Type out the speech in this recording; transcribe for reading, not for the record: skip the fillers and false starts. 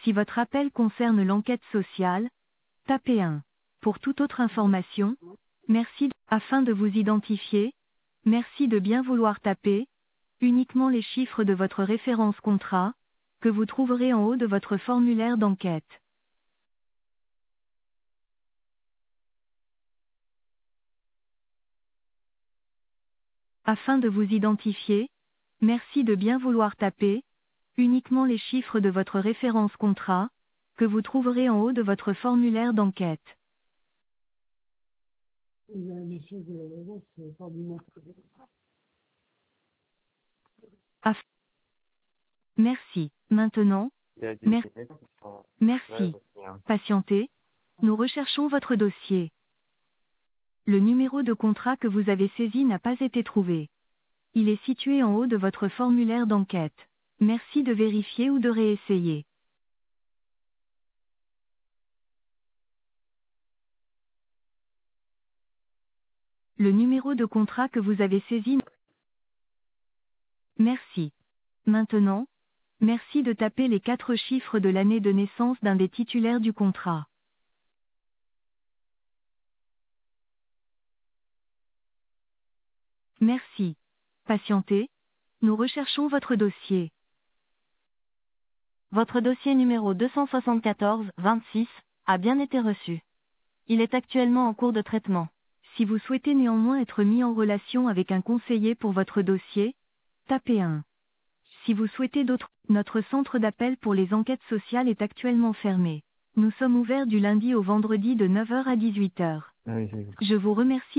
Si votre appel concerne l'enquête sociale, tapez 1. Pour toute autre information, afin de vous identifier, merci de bien vouloir taper uniquement les chiffres de votre référence contrat, que vous trouverez en haut de votre formulaire d'enquête. Afin de vous identifier, merci de bien vouloir taper uniquement les chiffres de votre référence contrat, que vous trouverez en haut de votre formulaire d'enquête. Af- Merci. Maintenant, merci. Patientez. Nous recherchons votre dossier. Le numéro de contrat que vous avez saisi n'a pas été trouvé. Il est situé en haut de votre formulaire d'enquête. Merci de vérifier ou de réessayer. Le numéro de contrat que vous avez saisi. Merci. Maintenant, merci de taper les 4 chiffres de l'année de naissance d'un des titulaires du contrat. Merci. Patientez. Nous recherchons votre dossier. Votre dossier numéro 274-26 a bien été reçu. Il est actuellement en cours de traitement. Si vous souhaitez néanmoins être mis en relation avec un conseiller pour votre dossier, tapez 1. Si vous souhaitez d'autres, notre centre d'appel pour les enquêtes sociales est actuellement fermé. Nous sommes ouverts du lundi au vendredi de 9 h à 18 h. Ah oui, c'est Je vous remercie.